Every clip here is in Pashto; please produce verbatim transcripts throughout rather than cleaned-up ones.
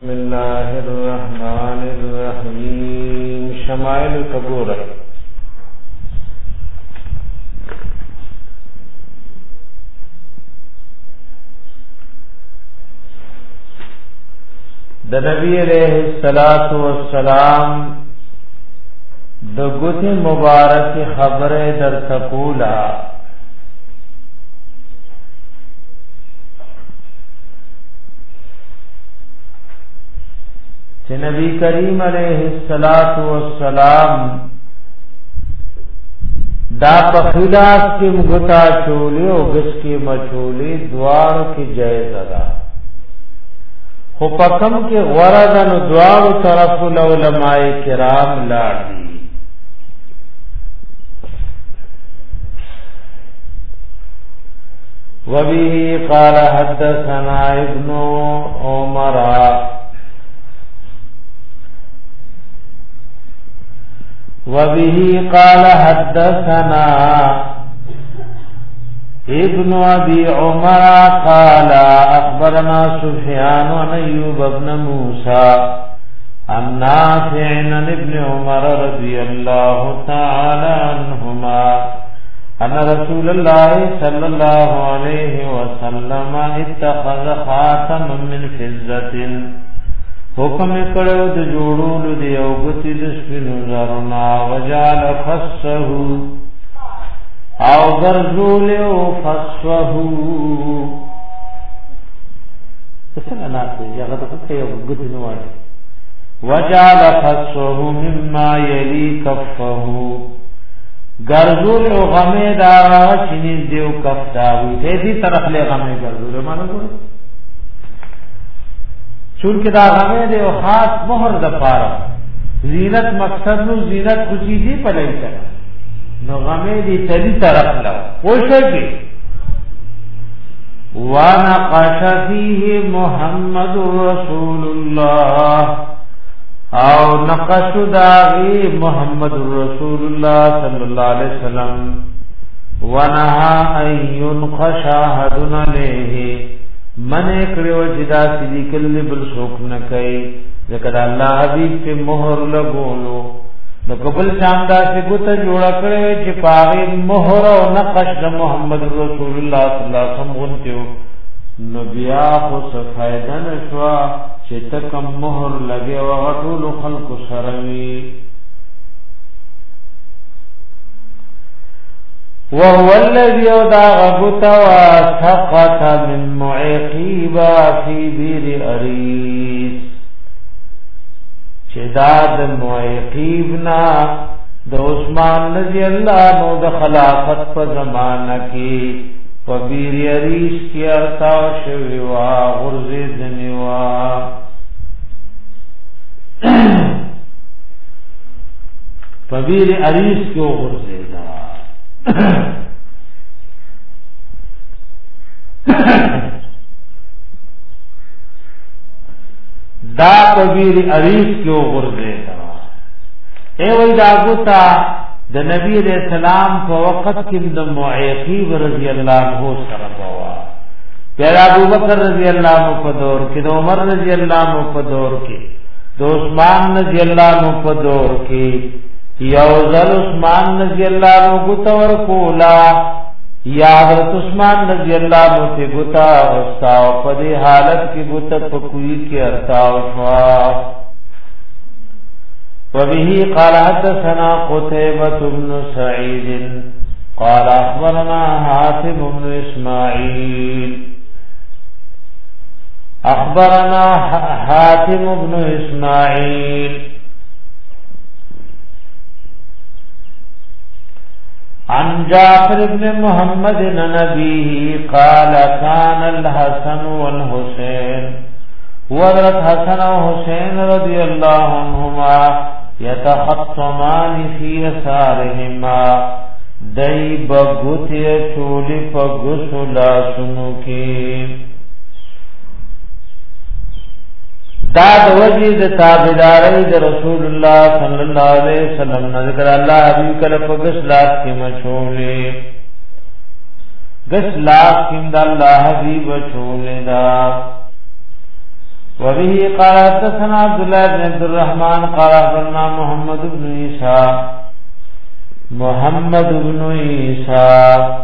بسم الله الرحمن الرحیم شمائل تبور د نبی علیہ الصلوۃ والسلام د ګوت مبارک خبره در تقولا چې نبی کریم علیہ الصلوۃ والسلام دا په خلاف کې مغتا چولې او غس کې مچولې دوار کې جایز ده خو پکم کې غرضن دوار طرف علماء کرام لاړي وبه قال حدثنا ابن عمر وبه قال حدثنا ابن ابي عمر قال اخبرنا سفيان عن ايوب بن موسى عن نافع عن ابن عمر رضي الله تعالى عنهما ان رسول الله صلى الله عليه وسلم اتخذ خاتما من فضة حکم کړو د جوړولو دی او غتی د سپینو زرنا وجال فسه او غرزول او فسه څنګه ناته هغه د څه یو غتی نو وایي وجال فسه مما يلي كفه غرزول او غمه دا چني دیو کفتا وي دې طرف له غمه غرزول مانو ګورئ چونکه دا غمه دی او خاص مہر د پاره زینت مقصد نو زینت خوشی دی پلای کړه نو غمه دی تلی طرف لا خوشږي وانا قش فيه محمد رسول الله او نقش داغي محمد رسول الله صلی الله علیه وسلم ونها ان ينقش احد عليه من کړو چې دا سړي کله بل څوک نه کوي ځکه دا الله حبيب په مہر لګولو نو قبل چاندا چې ګوت جوړ کړو چې پاره مہر او نقش د محمد رسول الله صلی الله علیه وسلم غونتیو نو بیا خو څه فائدہ نشوا چې تکم مہر لګي او غټول خلق سروي وهو الذي يودع غبطا سقط من معقيبا في بير أريس شداد معقيبنا د عثمان رضی اللہ عنہ د خلافت په زمانہ کې په بير أريس کې ارتا شوی وا غرزه دنیوا په بير أريس کې غرزه دا دا کبیر عریض کیو غرزه دا اے وی دا گوتا د نبی علیہ السلام په وخت کې د معیقیب رضی اللہ عنہ سره بوا پیرا ابو بکر رضی اللہ عنہ په دور کې د عمر رضی اللہ عنہ په دور کې د عثمان رضی اللہ عنہ په دور کې یو ذل عثمان رضی اللہ عنہ گتور کولا یا حضرت عثمان رضی اللہ عنہ سے گتا استاو پدی حالت کی گت پکوی کی ارتاو شوا وبه قال حدثنا قتيبة بن سعيد قال اخبرنا حاتم بن اسماعيل اخبرنا حاتم بن اسماعيل عن جعفر بن محمد نبيه قال كان الحسن والحسين وحضرت حسن و حسين رضي الله عنهما يتخطمان في يسارهما دای بغوتی چولی پغسلا سنوکی دا د وجه د تابعداري د رسول الله صلی الله علیه وسلم ذکر الله حبیب کله په غسلات کې مشولې غسلات کې د الله حبیب چولې دا وبه قال حدثنا عبد الله بن عبد الرحمن قال أخبرنا محمد بن عيسى محمد بن عيسى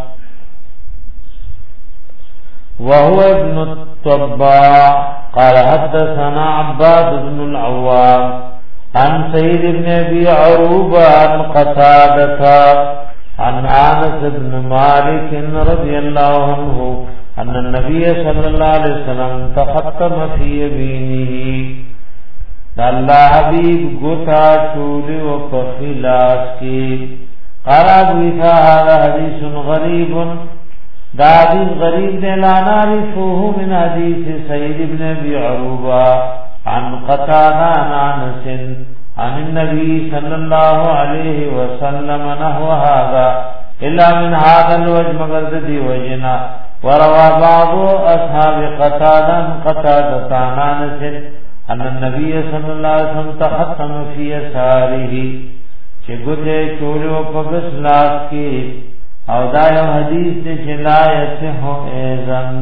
وهو ابن الطباع قال حدثنا عباد بن العوام عن سيد بن ابي عروبه عن قتاده عن انس بن مالك رضي الله عنه ان النبي صلى الله عليه وسلم تختم في يمينه الله حبيب غتا چول و فخلاص کی قال ابو هذا حديث غريب دا حدیث غریب دے لا نعرفه من حدیث سید ابن ابی عروبہ عن قتادہ عن انس عن النبي صلی اللہ علیہ وسلم نحو هذا الا من هذا الوجه مگر دی وجنا وروى بعض اصحاب قتادہ قتادہ عن انس ان النبي صلی اللہ علیہ وسلم تختم في يساره چې ګوته چولو په بسلاس کې او دا یو حدیث دې چې لا یصح اذن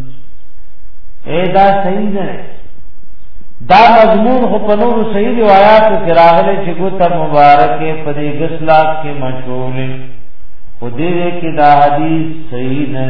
ادا صحیح ده دا مضمون خو په نور صحیح روایت کې راغلي چې ګوته مبارکه په دې غسلات کې مشهور خو دې کې دا حدیث صحیح نه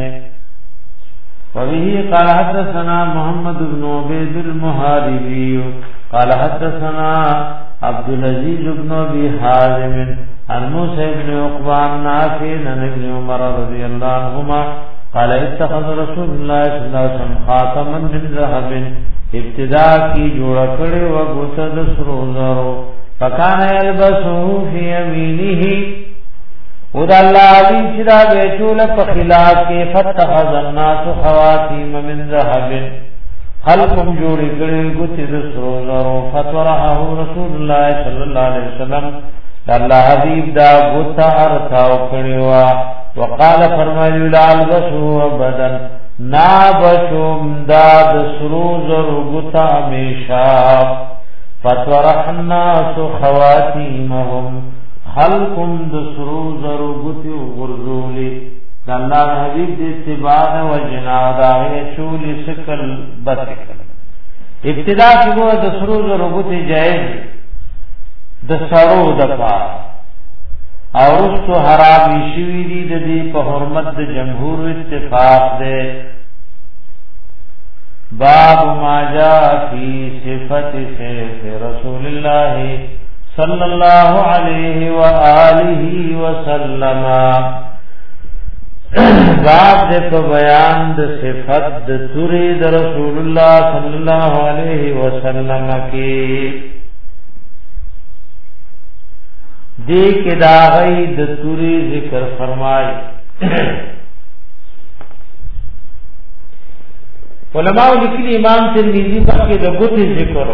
وبه قال حدثنا محمد بن عبيد المحاربي قال حدثنا عبد العزيز بن ابي حازم عن موسى بن عقبة نافع عن ابن عمر رضي الله عنهما قال اتخذ رسول الله صلى الله عليه وسلم خاتما من ذهب ابتداء کی جوړ کړي و غوته د سرو زرو فکان يلبسه في يمينه ود الله علی چې دا بیچول په خلاف کې فتخذ الناس خواتیم من ذهب خلقم جوړ کړي غوته د سرو زرو فترحه رسول الله صلى الله عليه وسلم الله حبیب دا غوته ارتاو کړي وقال فرمایلی لالبسه ابدا نا بشم دا د سروز رغتا همیشا فتورحنا سو خواتیمهم خلقم د سروز رغتی غرزولی دا اللہ حبیب دی اتباع و جناد آغی چولی سکل بسکل ابتدا کی گو د سروز رغتی جائز د سرو د پار او رستو حرامی شوی دی د دی په حرمت د جمهور اتفاق دے باب ما جاء فی صفت سیف رسول اللہ صلی اللہ علیہ وآلہ وسلم باب دے په بیان د صفت د توری د رسول اللہ صلی اللہ علیہ وسلم کی دی کے داغی د توری ذکر فرمائی علماء لکلی امام ترمذی پر کے د گوتی ذکر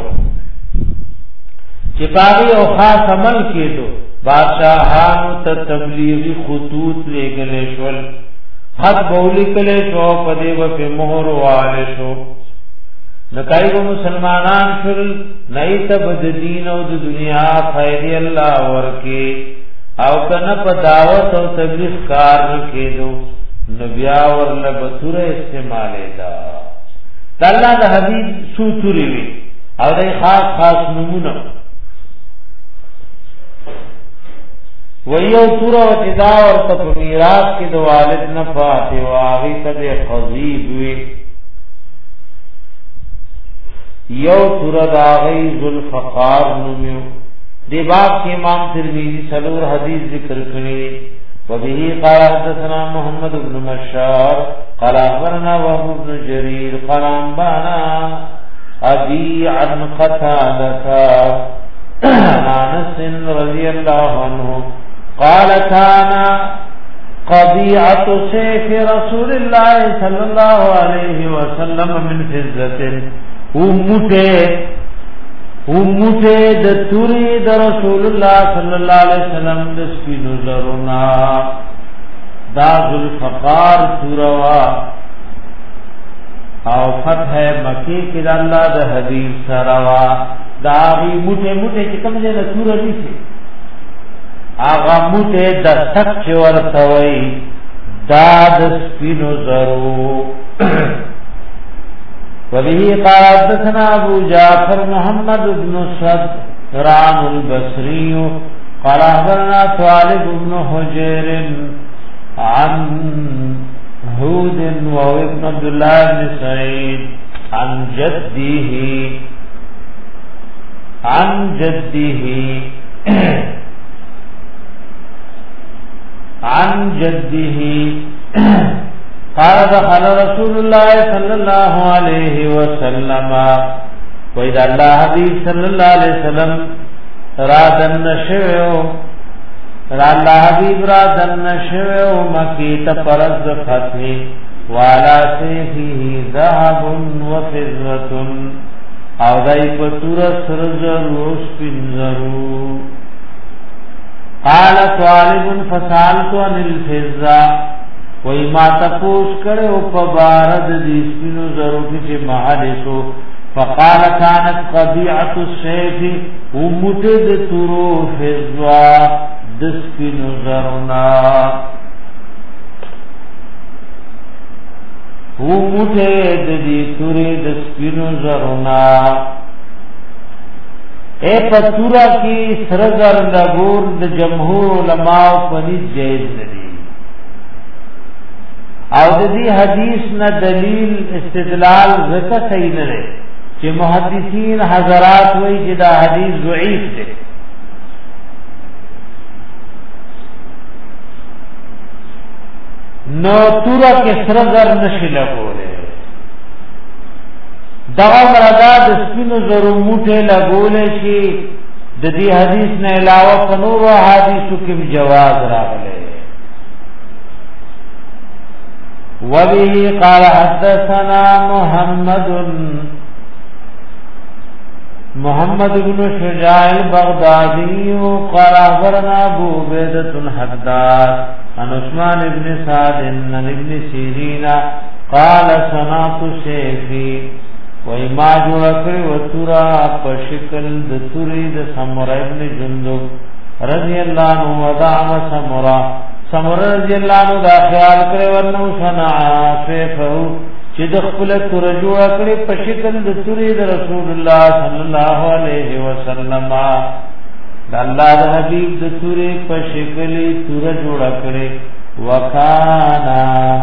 چې باغی او خاص عمل کېدو بادشاہانو ته تبلیغی خطوط لګلې شول حق بولی کله شو پدې و په مہر والے شو نکایو مسلمانان شل نئی تب د دین او د دنیا فائدې الله ورکی او کنه په دعوت او تبلیغ کار کېدو نبیا ورله بتوره استعماله دا الله د حبیب سوتوري وی او د خاص خاص نمونه ویو تور او تدا او په میراث کې د والد نه فاتې او هغه ته خضیب وی یو تور داغی ذوالفقار نومیو دی باب کی امام ترمذی سلور حدیث ذکر کړي وبه قال حدثنا محمد بن بشار قال اخبرنا وهب بن جرير قال انبانا ابي عن قتادة انس رضي الله عنه قال كان قضيعة سيف رسول الله صلى الله عليه وسلم من فضة امته امته د توری د رسول الله صلی الله علیه وسلم د سپینو زرونا دا ذوالفقار توروا او فتح مکی کې د الله د حبیب سروا دا غي موټه موټه چې کوم ځای د تور دي شي هغه موټه د تک چور توي دا د سپینو زرو وبه قال حدثنا ابو جعفر محمد بن صدران البصري قال اخبرنا طالب بن حجر عن هود وابن عبد الله بن سعيد عن جده عن جده عن جده قال دخل رسول الله صلى الله عليه وسلم وإذا الله حبيب صلى الله عليه وسلم رادن نشوه را الله حبیب را دن شوه مکی تپرز فتح والا سیفی ذهب و فضت او دای پتور سرزر و سپنزرو قال طالب فسالت عن الفضة وی ما تپوس کرے او پبارد دی سپنو زرو کی محلسو فقال كانت قبيعة السيف ومتد ترو فضة دسپنو زرنا ومتد دی ترو دسپنو زرنا اے پتورا کی سرزر لگور د جمهور علماء پنی جائز ندی او د دې حدیث نه دلیل استدلال زکه صحیح نه دی چې محدثین حضرات وایي چې دا حدیث ضعیف دی نو تورا کې سرزر نشي لګولې دا مردا د سپینو زرو موټه لګولې شي د دې حدیث نه علاوه په نورو حدیثو کې جواز راغلی وبه قال حدثنا محمد محمد بن شجاع البغدادي قال اخبرنا ابو عبيدة الحداد عن عثمان بن سعد عن ابن سيرين قال صنعت سيفي وما جوړکړ وتورا په شکل د توري د سمره ابن جندب رضی الله عنه ودعم سمره سمره رضی الله عنه دا خیال کړو ورنو صنع سيفه چې د خپل تور جوړکړ په شکل د توري د رسول الله صلی الله علیه وسلم د الله د حبیب د توري په شکل تور جوړکړ وکانا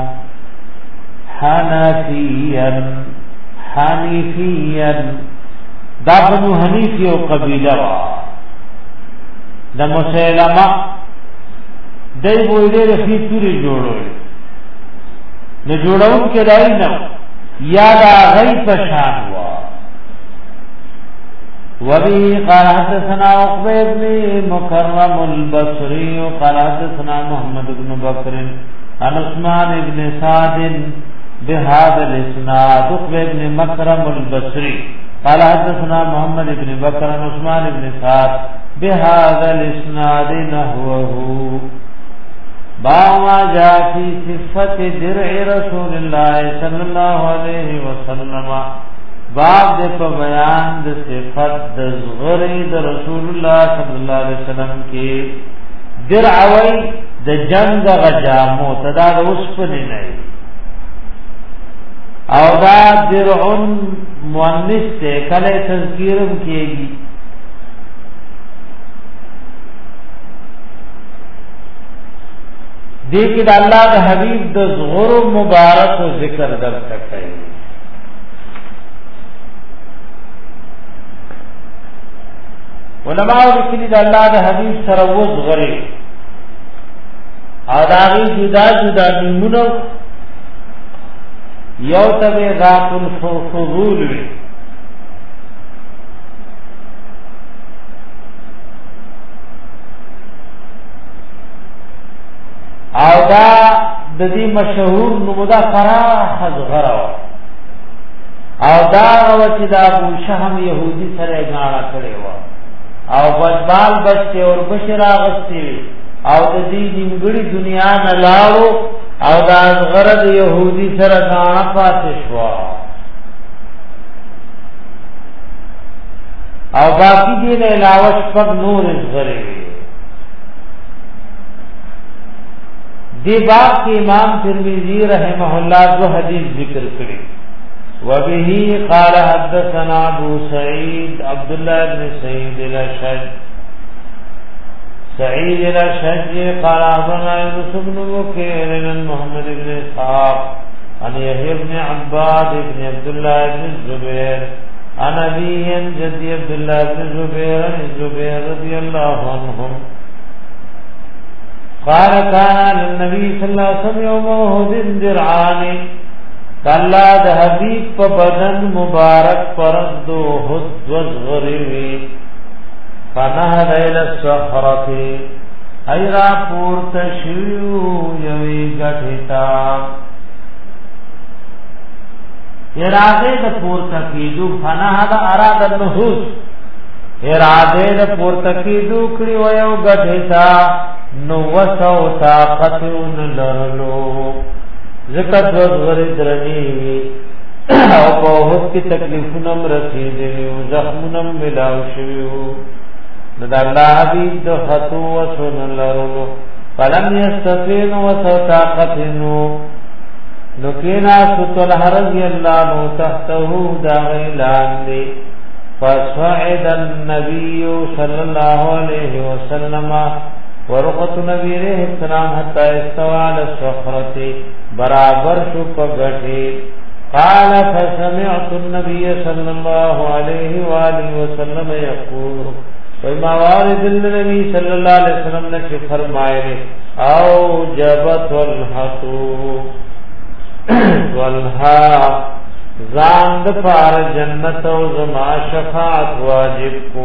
حنفيا حنیفیاً دا بنو حنیفی و قبیلہ وا دا مسیلمہ دای بویده رخی توری جوڑوئی نو جوڑون کے دائی نو یا دا غی پشان وا وبه قال حدثنا عقبہ ابن مکرم البصری قال حدثنا محمد بن بکر عن عثمان ابن سعد بهذا الاسناد عقبہ ابن مکرم البصری قال حدثنا محمد ابن بکر عن عثمان ابن سعد بهذا الاسناد نحوه باما جاء في صفت درع رسول الله صلى الله عليه وسلم باب دې په بیان د صفت د زغری د رسول الله صلی الله علیه وسلم کې درع وی د جنگ غجامو تدا د اوسپنې نه او دا درعن مؤنث ته کله تذکیرم کیږي دې کې د الله د حبیب د زغور مبارک او ذکر درته کوي علماء لیکلي د الله د حبیب سره وزغري او دا غي جدا جدا نمونه یو تبه ذات الفضول وی او دا د دې مشهور نمودا فراح غرا او دا او چې دا ابو شهم يهودي سره غاړه کړي و او بسبال بچي او بشرا غستي او د دې نیمګړي دنیا نه لاړو او دا غرض يهودي سره غاړه پاتې شو او باقي دې نه علاوه شپږ نور زغري دی باب کې امام ترمذی رحمه الله دو حدیث ذکر کړي وبه قال حدثنا ابو سعيد عبد الله بن سعيد الاشج سعيد الاشج قال اخبرنا يونس بن بكير عن محمد بن اسحاق عن يحيى بن عباد بن عبد الله بن الزبير عن ابي جدي عبد الله بن الزبير عن الزبير رضي الله عنهم قال كان للنبي صلى الله عليه وسلم يوم احد درعان کلا د حبیب په بدن مبارک پرد احد وزغری فنهد الى الصخره ایرا پورت شیو یوی گٹھتا اراده د پورت کیدو فنهد اراد النهوض اراده د پورت کیدو کړي ویو گٹھتا نو وسو طاقتون لرلو ذکر وزغری درنی او په هوت کی تکلیفونه رسیدلی او زخمونه ملاو شویو د الله حبیب د خطو وسن لرلو فلم یستطيع وسطاقتنو نو کینا ستل رضی الله نو تحته دا اعلان دی فصعد النبي صلى الله عليه وسلم ورقت نبی علیہ السلام حتی استوى على الصخرة برابر شو پگٹی قال فسمعت النبي صلى الله عليه وآله وسلم يقول وما وارد النبي صلى الله عليه وسلم نے فرمائے او جبت والحق والحق زاند پار جنت و زما شفاعت واجب کو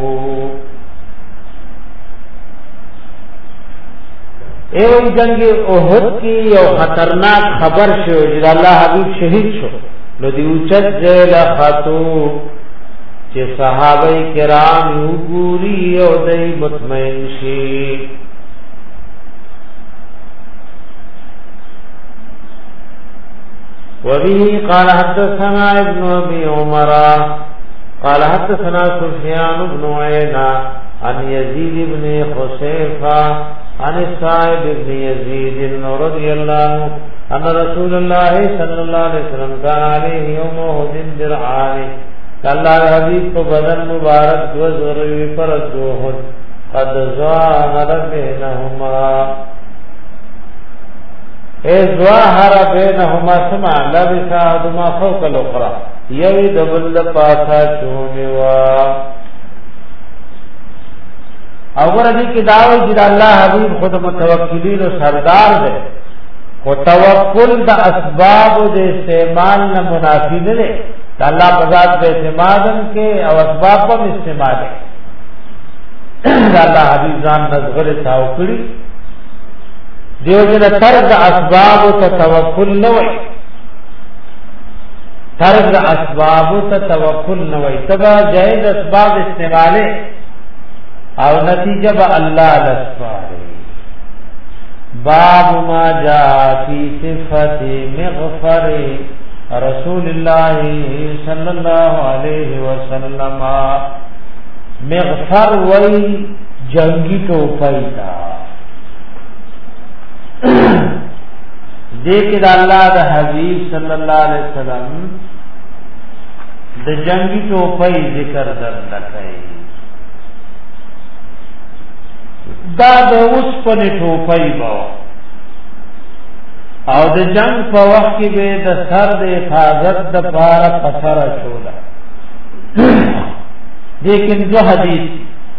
ایو جنگ احد کی یو خطرناک خبر شو چې الله حبیب شهید شو نو دی اوچت جیل خطو چې صحابه کرام یو ګوري او دای مطمئن شي وبه قال حدثنا ابن ابي عمر قال حدثنا سفيان بن عيينة عن يزيد بن خسيفة عن الصائب بن يزيد رضي الله عنه أن رسول الله صلى الله عليه وسلم كان عليه يوم أحد درعان الله حبيب کو بدن مبارک دو ضروری پر دوحد قد ظاهر بينهما اے ظاهر بينهما سمع لبس احدهما فوق الاخرى یوی دبل پاسا چونوا او ورته کې داوی چې الله حبیب خود متوکلین او سردار دی او توکل د اسباب د استعمال نه منافی نه دی الله بذات په اعتمادن کې او اسباب په استعمال دی الله حبیب ځان نظر تاوکړي دیو جن ترک اسباب ته توکل نه وای ترک اسباب ته توکل نه وای تبا جائز اسباب استعماله او نتیجه با الله لسپاره باب ما جاء فی صفت مغفر رسول الله صلی الله علیه وسلم مغفر وی جنگی ټوپۍ دا دیکھ دا الله د حبیب صلی الله علیه وسلم د جنگی ټوپۍ ذکر درلکای دا د اوس په ټوپۍ با او د جنگ په وخت کې به د سر د حفاظت د پاره پسره شولا لیکن دو حدیث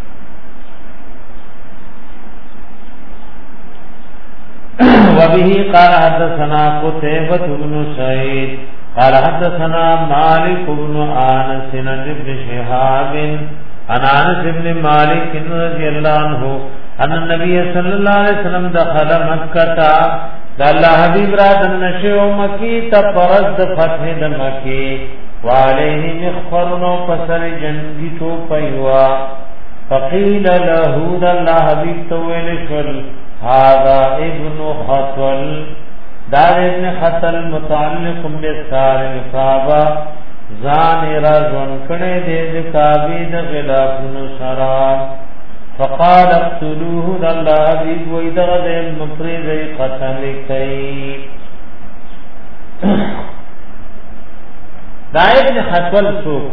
وبه قال حدثنا قتيبة بن سعيد قال حدثنا مالك بن انس بن شهاب عن انس بن مالك رضي الله عنه ان النبي صلى الله عليه وسلم دخل مكة دا الله حبيب را دنشو مکی تا پرد فتح د مکی وعليه مخفرنو پسر جنگی تو پیوا فقیل له دا الله حبيب تویل شل هذا ابن خطل دار ابن خطل متعلق بسار الكعبة زان رازون کنے دے دے کعبی دا غلافن سرام فقال اقتلوه دا اللہ حبیب ویدغ دے المفرد قتل کئی دا ابن خطل سوق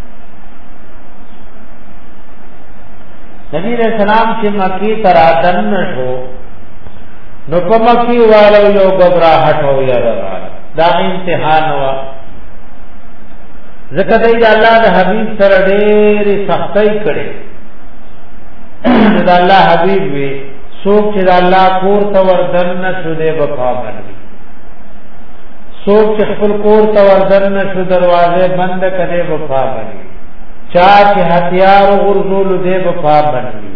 نبی علیہ السلام چې مکی تراتن شو نو په مکی والو یو غبرهټ او یاره دا امتحان وا ذکر دی الله د حبیب سره ډېر سختۍ کړي دا الله حبیب وی سوک چې الله کور ته وردن نشو دې بقا باندې سوک چې خپل کور ته وردن نشو دروازه بند کړي بقا باندې چا چې هتیار غرزول دې بقا باندې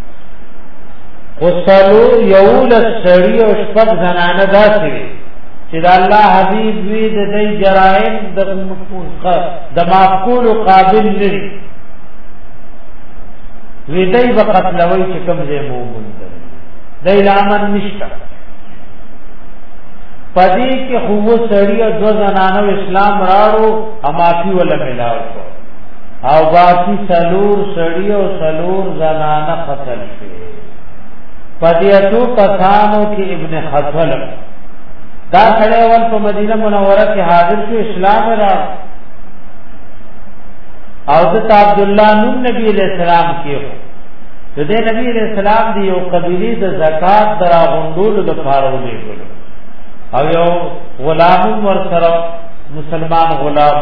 وصلو یول سړی او شپږ زنانه داسې چې د الله حبیب وی د دې جرائم د د معقول قابل لري وی دای وقت لوي چې کوم ځای مومن دی دای لامن نشته پدې کې خو سړی او دو زنانو اسلام راړو امافي ولا ملاو شو او باقی سلور سړی او سلور زنانه قتل شي پدې تو کسانو کې ابن خطل دا سړی ول په مدینه منوره کې حاضر شو اسلام را او د عبد الله نوم نبی علیہ السلام کېو د دې نبی علیہ السلام دی یو قبیله د زکات درا غوندول د فارو دی او یو غلام ورسره مسلمان غلام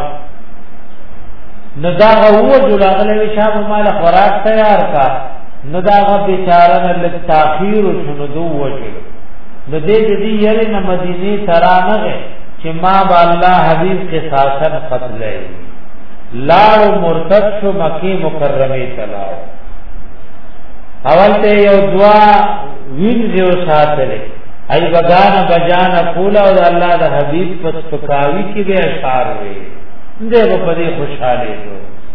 ندا هو جلاغله شاب مال خوراک تیار کا ندا غ بیچاره نه تاخير شنو دو وجه د دې دې یری نه مدینه ترانه چې ما با الله حبیب کے ساسن قتلې لاړ مرتد شو مکی مکرمه تلاو اول ته یو دعا وینځو ساتلې ای بغانا بجانا کولا او الله د حبیب پس پکاوی کې به اشعار وي دې په دې خوشاله دو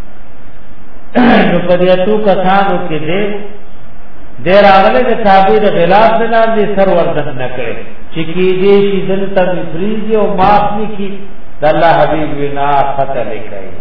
نو په دې تو کثانو کې دې دیر اغله د تعبیر غلاف نه دې سر وردن نه کړي چې کې دې شي دلته فریض او معاف نه کی د الله حبیب وینا قتل کوي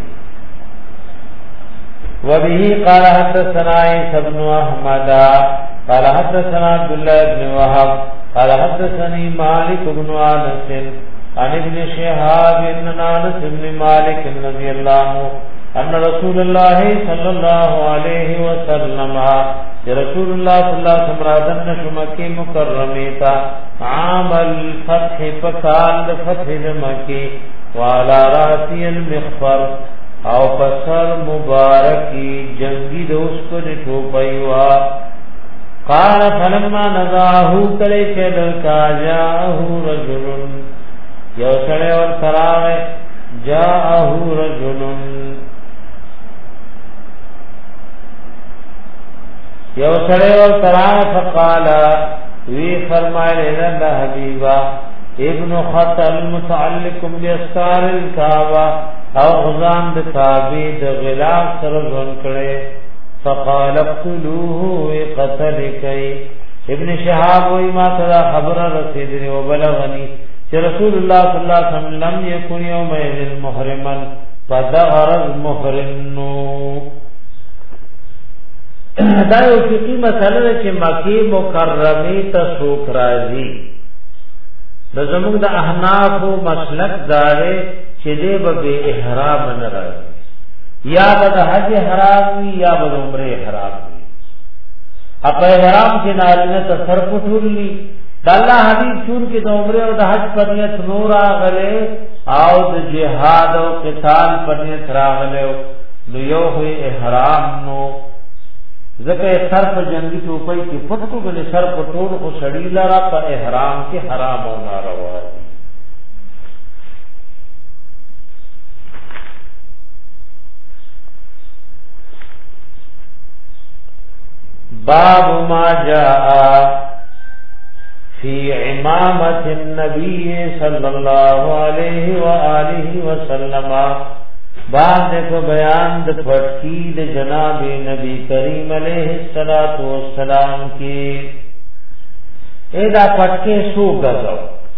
وبه قال حدثنا ابن احمد قال حدثنا عبد الله بن وهب قال حدثني مالك بن انس عن ابن شهاب بن انس بن مالك رضي الله عنه ان رسول الله صلى الله عليه وسلم رسول الله صلى الله عليه وسلم راځن شمکه مکرمه تا عام الفتح فسال فتح مکه وعلى راسی المغفر او پسر مبارکی جنگی دوس کو ټوپای وا قال فلما نزاهو کله چې دلکا جاءه رجل یو سره ور سراغه جاءه رجل یو سره ور سراغه فقال وی فرمایله نه حبیبا ابن خطل متعلق باستار الكعبه او غزان د تابع د غلاف سره ځون کړي فقال اقتلوه وقتل كي ابن شهاب وی ما ترى خبر رسیدنی وبلغني چې رسول الله صلی الله علیه وسلم لم يكن يومئذ محرما فدغرز محرمنو دا یو فقہی مسله چې مکی مکرمه ته سوک راځي د زموږ د احناف مسلک داره چې دې به احرام نه راځي یا به حج حرام وي یا به عمره حرام وي اپا احرام کې نارینه تصرف ټولي د الله حبيب چون کې د عمره او د حج په نیت نور راغله او د جهاد او قتال په نیت راغله نو یو هي احرام نو ځکه سر په جنگي ټوپۍ کې پټو بل سر په ټول او شړی لرا په احرام کې حرام او ناروا دي باب ما جاء في امامه النبي صلى الله عليه واله وسلم بعد کو بیان د پټکی د جناب نبی کریم علیہ الصلوۃ والسلام کی ادا پټکی سو غزو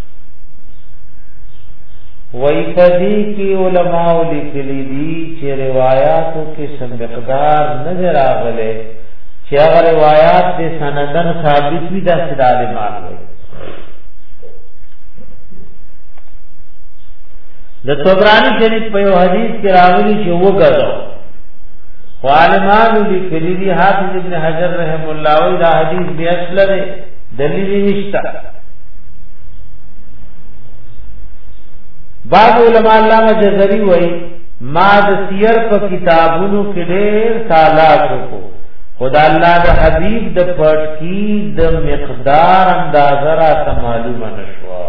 وای پدی کی علماء لیکلی دي چې روایتو کې سم مقدار نظر اغله چې هغه روایت د سندن ثابت وي د سدال مان وي د طبرانی شریف په یو حدیث کې راغلی چې وګړو عالمان لیکلی دی حافظ ابن حجر رحم الله او دا حدیث بیا اصل دی دلیل نشته بعض علماء علامه جزری وای ما د سیر په کتابونو کې ډېر طالعات کو خدا الله د حبیب د پټ کی د مقدار اندازه را معلومه نشوا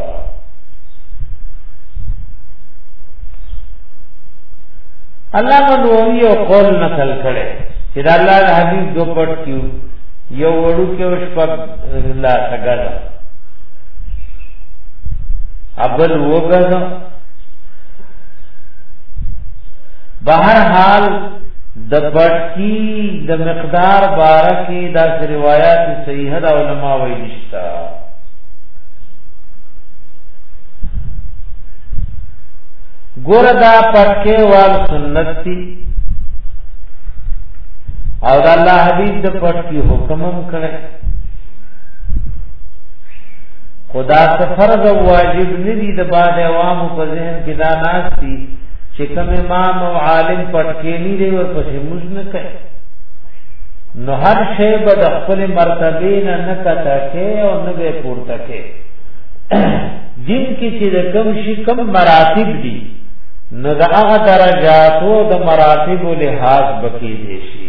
الله منوی او قول نقل کړي چې د الله د حبیب دو پټ کیو یو وړو کې وشپ الله څنګه ابل وګړو بہر حال د پټکی د مقدار بارکی دا روایت صحیح ده علماء وایي نشتا ګور دا پټکی وال سنت دي او د الله حبیب د پټکی حکم هم کړی خدا ته فرض او واجب ندي د بعد عوام په ذهن کې دا ناشتي چې کوم امام او عالم پټکېنی دی ورپسې موږ نه کوي نو هر شی به د خپل مرتبه نه نه کته او نه به پورته کې دین کې چې د کوم شي کوم مراتب دي نو د هغه درجات او د مراتب له لحاظ بکی دي شي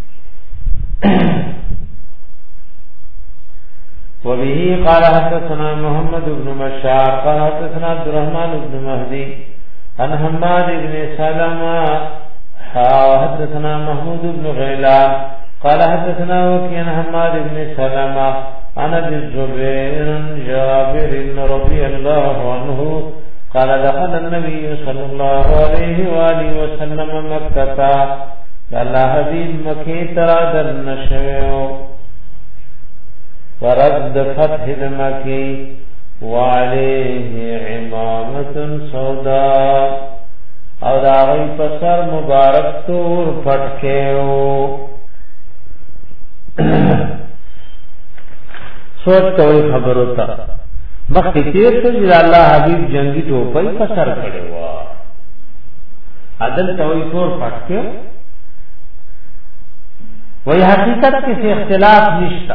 وبه قال حدثنا محمد بن بشار قال حدثنا عبد الرحمن بن مهدي عن حماد بن سلمة حدثنا محمود بن غيلان قال حدثنا وكيع حماد بن سلمة عن ابي الزبير جابر رضي الله عنه قال دخل النبي صلى الله عليه واله وسلم مكة الله حبيب مكه تراد النشو ورد فتح المكي وعليه عمامة سوداء او دا غي پسر مبارک تور پټکیو سوچ کوي خبرو تا مخکې تیر ته چې الله حبيب جنگي ټوپۍ پسر کړو عدل توي تور پټکیو وای حقیقت کې اختلاف نشته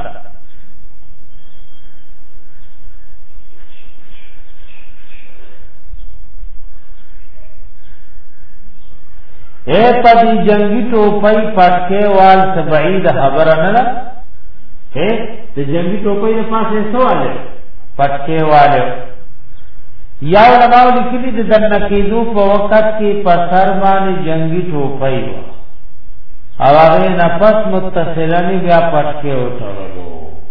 اے پدی جنگی ٹوپئی پٹکے وال سے بعید خبر نه ده اے د جنگی ټوپۍ په پاسه سواله پټکے والے یا علماء لیکلي د دنه کېدو په وخت کې پسر باندې جنگی ټوپۍ او هغه نفس متصلانی بیا پټکے وټولو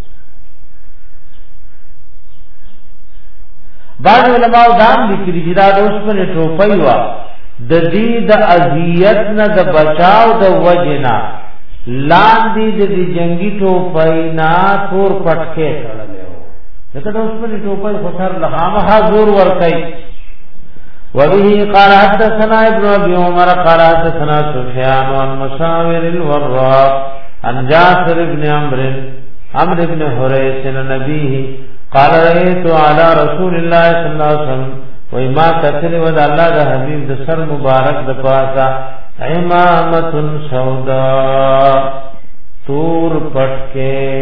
بعض علماء دام لیکلي چې دا اوس په ټوپۍ وا د دې د اذیت نه د بچاو د وجنا لاندې د جنگی ټوپۍ نه تور پټکې کړلو دغه د اوس په ټوپۍ خطر لغامه زور ور کوي وبه قال حدثنا ابن ابي عمر قال حدثنا سفيان عن مشاور الوراق عن جابر بن عمرو عمرو بن حريث النبي قال رأيت على رسول الله صلى الله عليه وسلم وای ما کتل و د الله د حبیب د سر مبارک د پاسا امامه سودا تور پټکه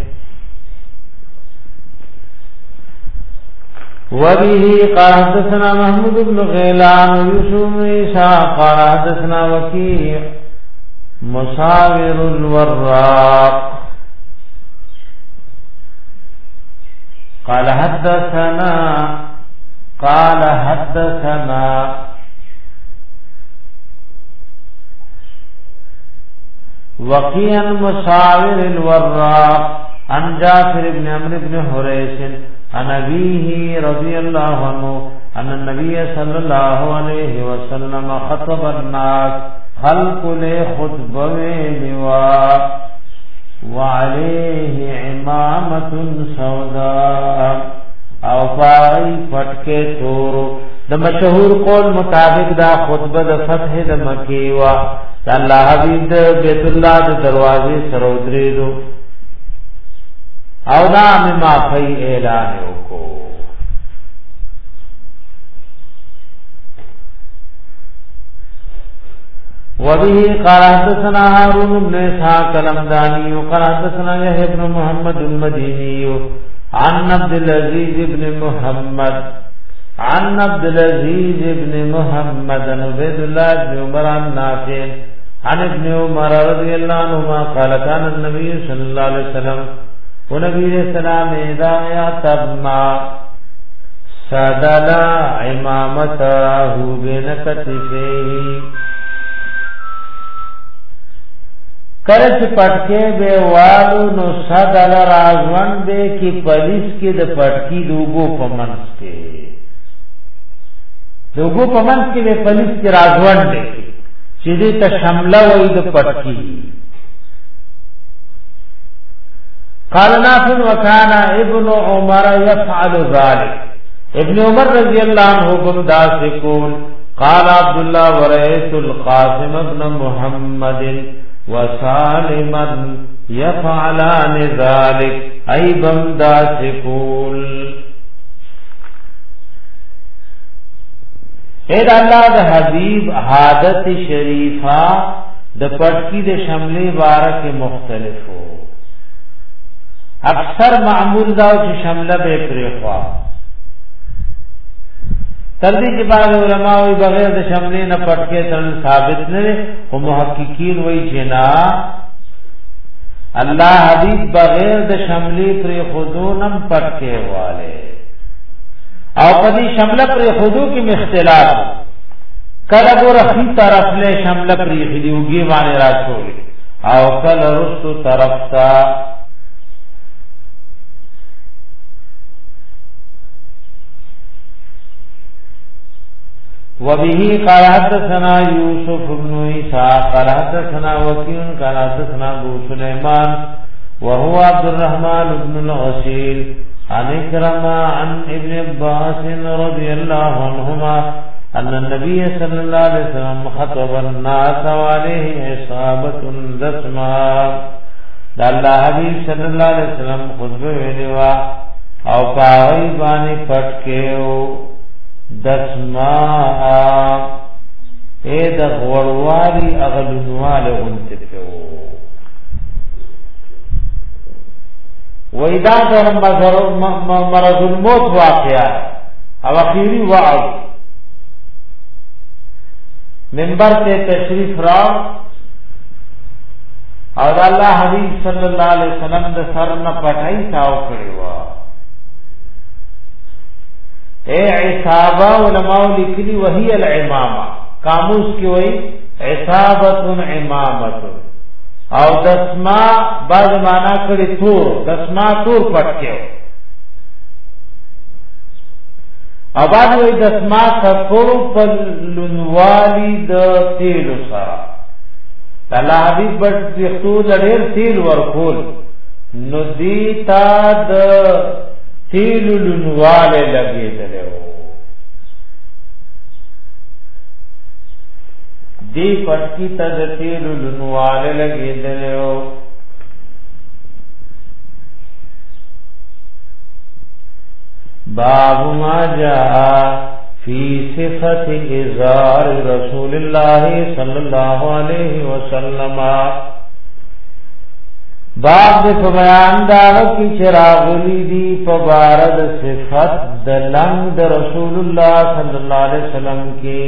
وبه قال حدثنا محمود بن غيلان ويوسف بن اسحاق قال حدثنا وكيع مصاور الوراق قال حدثنا قال حدثنا وكيع مصاور الوراق عن جابر بن عمرو بن حريث عن أبيه رضي الله عنه أن النبي صلى الله عليه وسلم خطب الناس خلق له خطبه لواء وعليه عمامة سوداء او پای پټکه تورو د مشهور قول مطابق دا خطبه د فتح د مکی وا الله حبیب د بیت الله د دروازې سره ودریدو او دا ما فی اعلان وکړو وبه قال حدثنا هارون بن اسحاق الحمداني وقال حدثنا يحيى بن محمد المديني عن عبد العزيز بن محمد عن عبد العزيز بن محمد عن عبيد الله بن عمر عن نافع عن ابن عمر رضي الله عنهما قال كان النبي صلى الله عليه وسلم ونبي السلام اذا يتبما سادلا امامته بين كتفيه کرچ پټکې به والو نو سادل راځوان به کې پولیس کې د پټکی لوګو پمنس کې لوګو پمنس کې به پولیس کې راځوان به چې دې ته شامله وې د پټکی قال نافع وكان ابن عمر يفعل ذلك ابن عمر رضی اللہ عنہ کو داس کول قال عبد الله ورئيس القاسم ابن محمد وسالما يفعلان ذلك اي بمدا سکول اے اللہ د حبیب عادت شریفہ د پټکی د شملې بارک مختلف ہو اکثر معمول دا چې شمله به پرخوا تر دې چې بعض علماء وی بغیر د شملې نه پټکې تل ثابت نه دي او محققین وی جنا الله حبیب بغیر د شملې پر خودونم پټکې والے او پدې شمله پر خودو کې مختلاف کله ګورخي طرف له شمله پر خدیوږي باندې راځول او کله رستو طرف تا وبه قال حدثنا يوسف بن عيسى قال حدثنا وكيع قال حدثنا ابو سليمان وهو عبد الرحمن بن الغسيل عن إكرمة عن ابن عباس رضي الله عنهما أن النبي صلى الله عليه وسلم خطب الناس وعليه إصابة دسماء الله حبيب صلى الله عليه وسلم خطبه ویلوا او پاوی باندې پټکیو دسماء اے د غوړوالي اغلنواله غنته په وېدا در مرض الموت واقعا او اخیری وعظ منبر ته تشریف را او الله حبیب صلی الله علیه وسلم د سر نه پټای تاو کړی و اے عصابہ علماء لکلی وہی العمامہ قاموس کی وہی عصابت عمامت او دسما بعض مانا کری تور دسما تور پٹکے او بعض وہی دسما کفر پلنوالی دا تیل سارا اللہ حبیب بٹ دیختو لڑیر تیل ورکول ندیتا دا تیل لنواله لگی دلو دی پٹکی تا تیل لنواله لگی دلو باب ما جاء فی صفت ازار رسول اللہ صلی اللہ علیہ وسلم باب دې په بیان دا کی چراغلی دی په بارد صفات د لنګ د رسول الله صلی الله علیه وسلم کې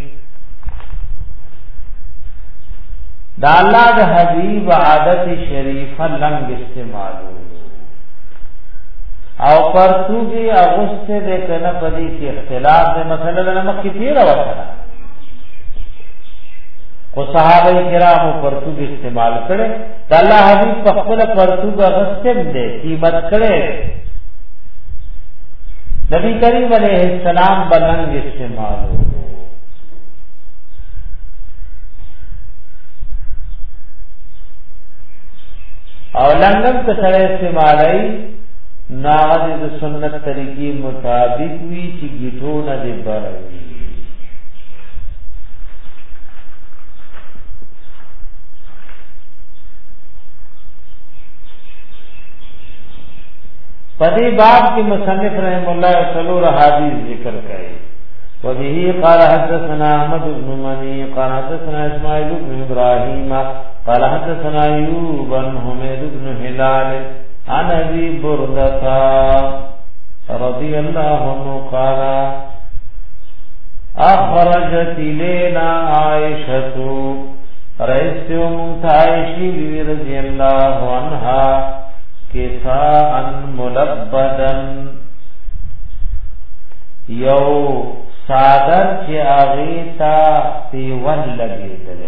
دا الله د حبیب عادت شریفه لنګ استعمالو او پرتوږي اغوسته د کنه پدې کې اختلاف د مسله نه مخکې تیر وکړه خو صحابه کرام پرتوب استعمال کړي د الله حبیب په خپل پرتوب غستم دي قیمت کړي نبی کریم علیہ السلام بلنګ استعمال او لنګم ته سره استعمالای ناغذ د سنت طریقې مطابق وی چې گیټو نه دی بروي پدی باب کی مصنف رحم اللہ صلور حدیث ذکر کرے وبه قال حدثنا احمد بن مني قال حدثنا اسماعيل بن ابراهيم قال حدثنا ايوب بن حميد بن هلال عن ابي برده رضي الله عنه قال اخرجت الينا عائشه رئيس عائشه رضي الله عنها كساء ملبدا یو صادر چې هغه تا پیون لګیدل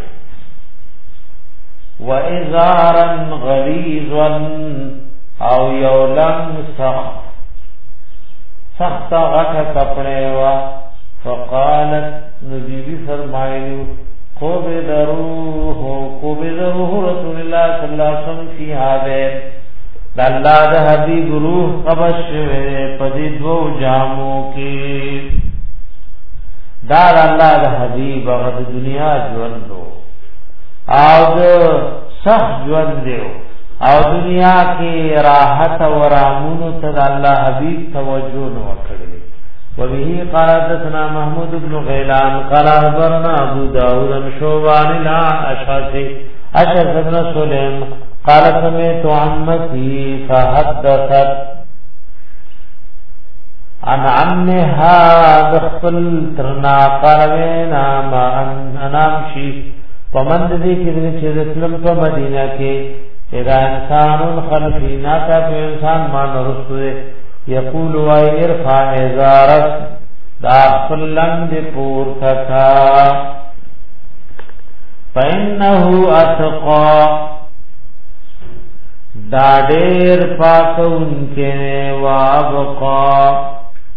و ازارا غلیظا او یو لم سخت سخت غټه کپڑے وا فقالت نبی فرمایلو خوب دروح خوب دروح رسول الله صلی الله علیه وسلم فی هذا د الله د حبیب روح قبش پدې دو جامو کې دا الله د حبیب هغه د دنیا ژوند او د صح ژوند دی او دنیا کې راحت او رامونو ته الله حبیب توجه نو کړی وبه قال حدثنا محمود بن غيلان قال اخبرنا ابو داود بن شوبان لا اشعث اشعث بن سليم قال سمعت عمتي فحدثت عن عمها بخل ترنا قال وینا ما انام شي پمند دې کې چې اسلام په مدینه کې اذا انسان خلفینا کا انسان مان رسول یقول وای ارفع ازارک دا خلند پور تکا فانه اتقى دا ډېر پاکون کې وابقا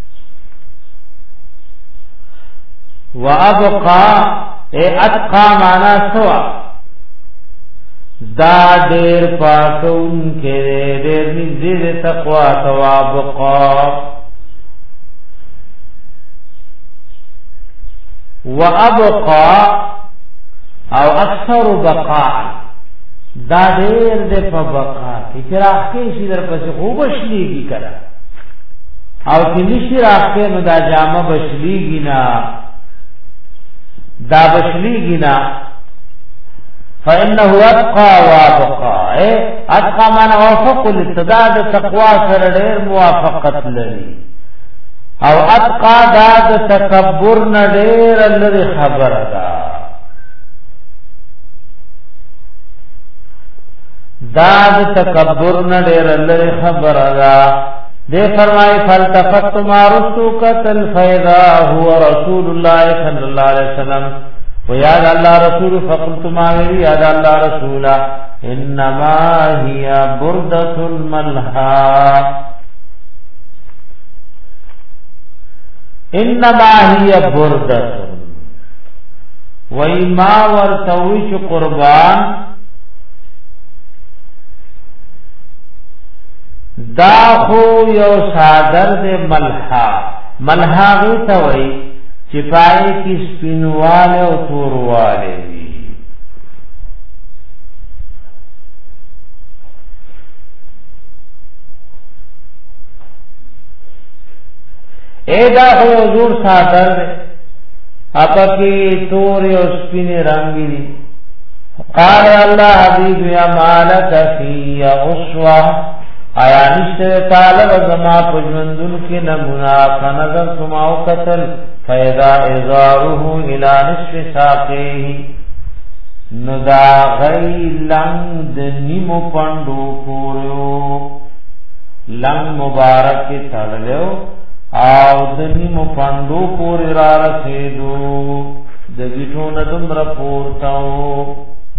وابقا اے اتقا معنا سوا دا ډېر پاکون کې ډېر نږدې تقوا توابقا وابقا او اکثر بقاء دا ډېر د په بقا کې چې راځي چې در پسې خو بشليږي کړه او چې نشي راځي نو دا جامه بشليږي نه دا بشليږي نه فانه اتقى وابقى اتقى معنا وفق الابتداء د تقوا سره ډېر موافقت لري او اتقى دا د تکبر نه ډېر لري خبره ده دا د تکبر نه ډېر لري خبره ده دې فرمای فلتفت ما رسو قتل فیدا هو رسول الله صلی الله علیه وسلم و یاد الله رسول فقلت ما وی یاد الله رسول انما هي برده الملها انما هي برده و ما ورتوي قربان دا خو یو صادر دے ملحا ملحا غیتا وی چپائے کی سپینوالے و توروالے دی اے دا خو یو زور صادر دے اپا کی توری و سپین رنگی دی قال اللہ حبیب یا مالک فی اسوہ آیا نشته تعالی زما پجوندن کې نمونه فنظر سماو قتل فیدا ازاره الى نصف ساقه ندا غی لنگ نیمو پندو پوریو لنگ مبارک تړلو او د نیمو پندو پوری را رسیدو د گیټو ندمر پورتاو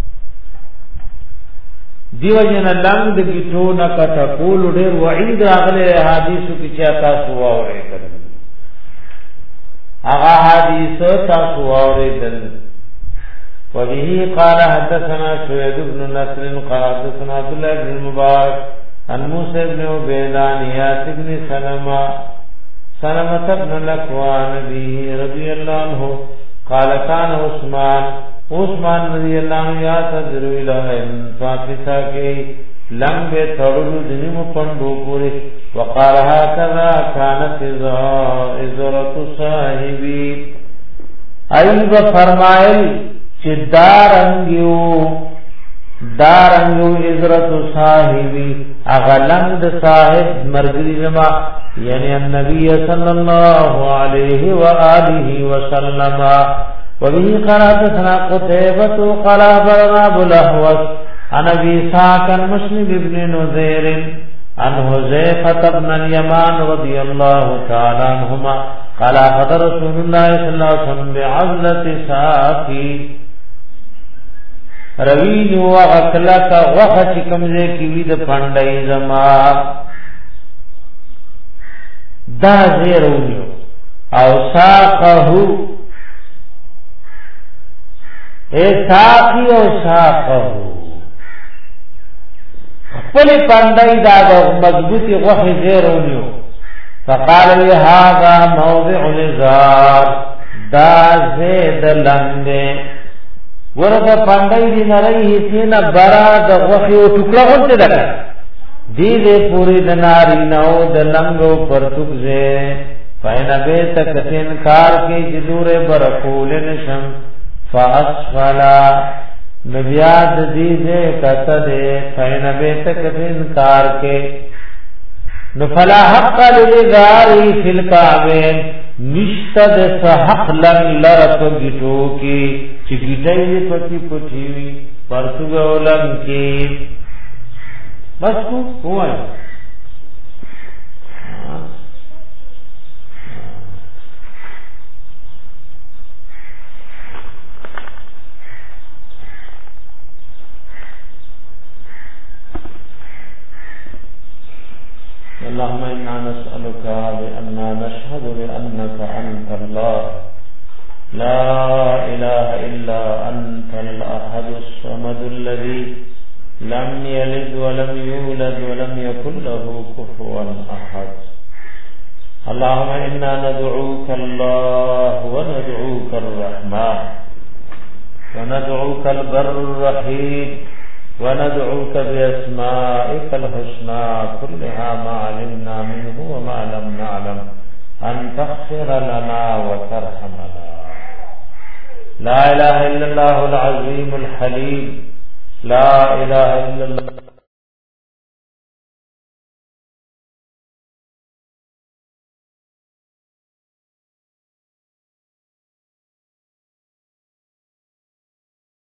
دیو جن لنگ د گیټو نه کټه کول ډېر وعید راغله حدیثو کې چې تاسو واورې کړل هغه حدیث تاسو واورې دل وبه قال حدثنا سويد بن نصر قال حدثنا عبد الله بن المبارك عن موسى بن عبيد عن ياس بن سلمة سلمة بن الأكوان به رضي الله عنه قال كان عثمان عثمان رضی اللہ عنہ یا تذرو الہ فاطسہ کے لنگ تړلو د نیمو پندو پورې وقال هكذا كانت ازرة صاحبي ایوب فرمایل چې دارنګیو دارنګیو ازرة صاحبي اغلنګ د صاحب مرګري زما یعنی النبي صلى الله عليه واله وسلم. وبه قرات سنا قتيبة قال برنا ابو الاحوص عن ابي اسحاق مسلم ابن نذير عن حذيفة بن اليمان رضي الله تعالى عنهما قال اخذ رسول الله صلى الله عليه وسلم بعزلة ساقي روین و غکلک وخت کمزه کی وید پندای زما دا زیرونیو او ساقهو اے ساقی او ساقهو خپل پندای دا مضبوطی وخت زیرونیو فقال لي هذا موضع الازار دا زید لنده ورته پندای دی نری سینا برا د غوخي او ټوکړه ورته ده دی دې پوری د ناری نو د لنګو پرتوک زه فینا به تک انکار کې جذوره برکول نشم فاسفلا نبیاد دی دې کته دې فینا به تک انکار کې نفلا حق للغاری فی الکعبین نشتد حق لن لرت گیٹو کی چی گیٹائی پتی پتیوی پرسو گولن کی بس کو ہوا ہے اللهم إنا نسألك بأننا نشهد بأنك أنت الله لا إله إلا أنت الأحد الصمد الذي لم يلد ولم يولد ولم يكن له كفوا أحد. اللهم إنا ندعوك الله وندعوك الرحمن وندعوك البر الرحيم وندعوك بأسمائك الحسنى كلها ما علمنا منه وما لم نعلم أن تغفر لنا وترحمنا. لا إله إلا الله العظيم الحليم لا إله إلا الله